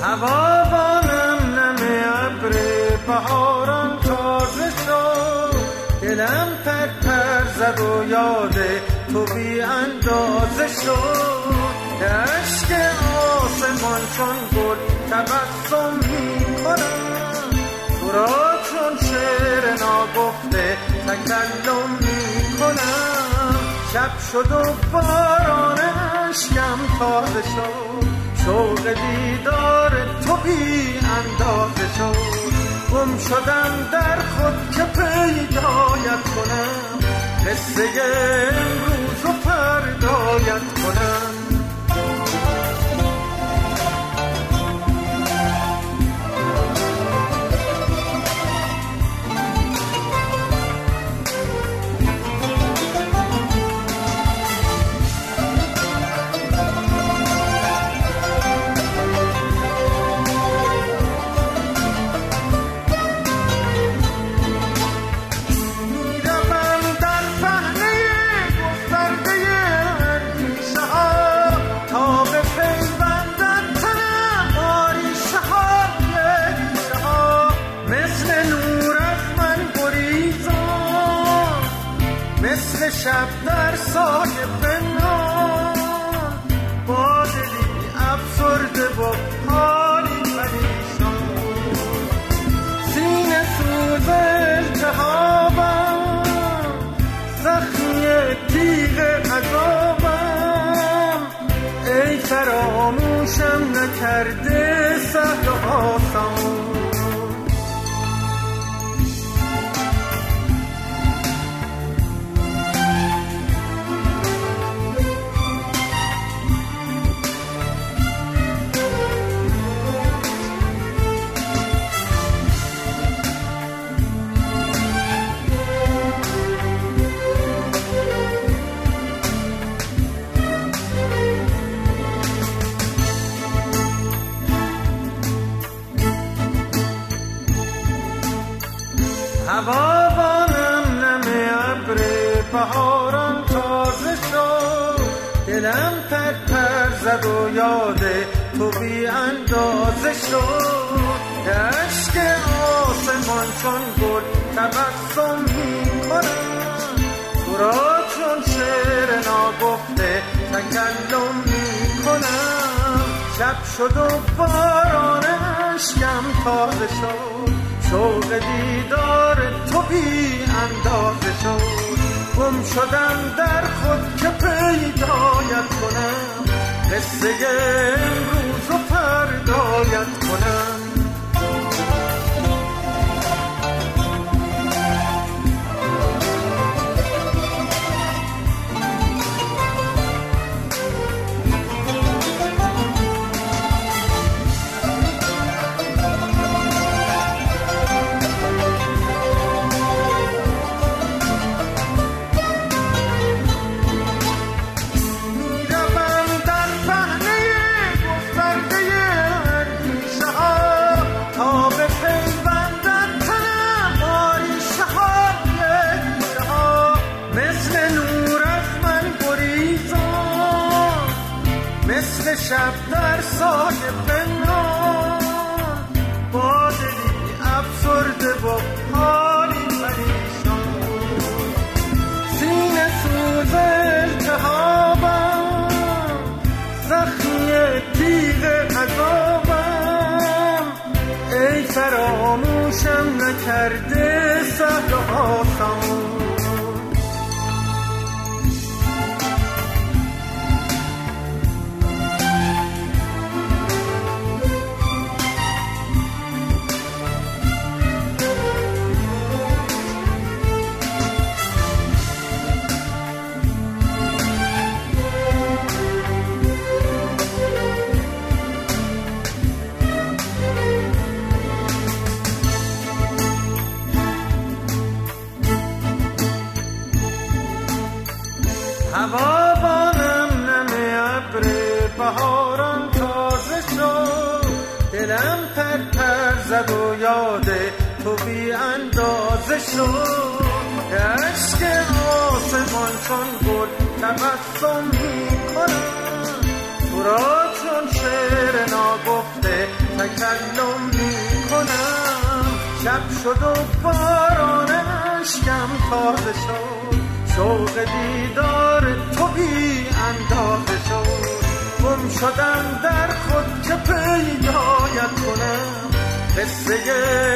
هوا با نم ابر بهاران تازه شد، دلم پر پر زد و یاد تو بی اندازه شد. اشک آسمان چون گل تبسم می کنم، تو را چون شعر ناگفته تکلم می کنم. شب شد و باران اشکم تازه شد، شوق دیدار تو بی اندازه شد. گم شدم در خود که پیدایت کنم، قصه امروز رو فردایت کنم. شب در سایه پنهان با دلی افسرده و حالی پریشان، سینه سوز التهابم، زخمی تیغ عذابم. ای فراموشم نکرده سهل و آسان. هوا با نم ابر بهاران تازه شد، دلم پر پر زد و یاد تو بی اندازه شد. اشک آسمان چون گل تبسم می کنم، تو را چون شعر ناگفته تکلم می کنم. شب شد و باران اشکم تازه شد، شوق دیدار تو بی اندازه شد. گم شدم در خود که پیدایت کنم، قصه امروز رو فردایت کنم. شب در سایه پنهان با دلی افسرده و حالی پریشان، سینه سوز التهابم، زخمی تیغ عذابم. ای فراموشم نکرده سهل و آسان. هوا با نم ابر بهاران تازه شد، دلم پر پر زد و یاد تو بی اندازه شد. اشک آسمان چون گل تبسم می کنم، تو را چون شعر ناگفته شد و باران اشکم تازه شد، شوق دیدار تو بی اندازه شد. گم شدم در خود که پیدایت کنم، قصه